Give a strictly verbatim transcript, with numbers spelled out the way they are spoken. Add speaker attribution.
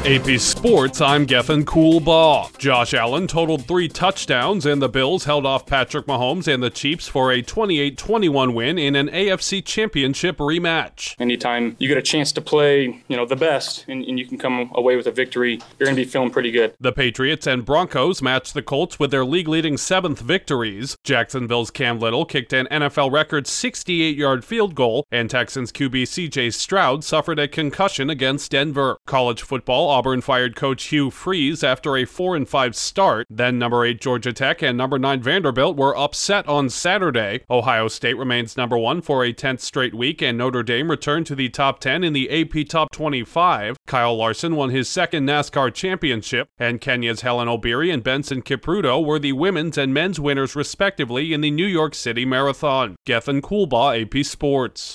Speaker 1: A P Sports, I'm Gethin Coolbaugh. Josh Allen totaled three touchdowns, and the Bills held off Patrick Mahomes and the Chiefs for a twenty-eight twenty-one win in an A F C Championship rematch.
Speaker 2: Anytime you get a chance to play, you know, the best, and, and you can come away with a victory, you're going to be feeling pretty good.
Speaker 1: The Patriots and Broncos matched the Colts with their league-leading seventh victories. Jacksonville's Cam Little kicked an N F L record sixty-eight-yard field goal, and Texans Q B C J Stroud suffered a concussion against Denver. College football, Auburn fired coach Hugh Freeze after a four and five start. Then number eight Georgia Tech and number nine Vanderbilt were upset on Saturday. Ohio State remains number one for a tenth straight week, and Notre Dame returned to the top ten in the A P Top twenty-five. Kyle Larson won his second NASCAR championship, and Kenya's Helen Obiri and Benson Kipruto were the women's and men's winners respectively in the New York City Marathon. Gethin Coolbaugh, A P Sports.